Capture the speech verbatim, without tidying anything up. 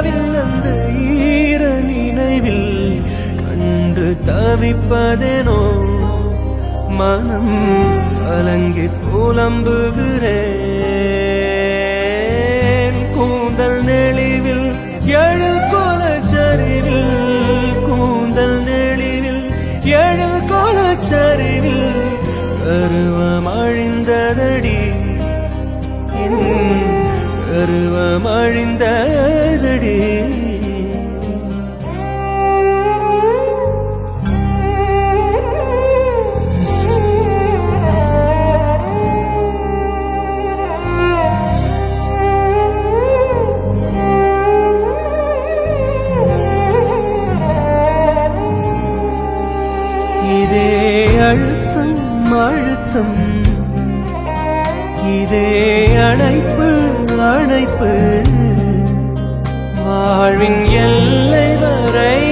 நிலாவில் அந்த ஈர நினைவில் கண்டு தவிப்பதேனோ மனம் கலங்கி புலம்புகிறேன் கூந்தல் நெளிவில் எழில் கோலச்சரிவில் கூந்தல் நெளிவில் எழில் கோலச்சரிவில் கருவம் அழிந்ததடி கருவம் அழிந்ததடி இதே அழுத்தம் அழுத்தம் இதே அணைப்பு அணைப்பு வாழ்வின் எல்லை வரை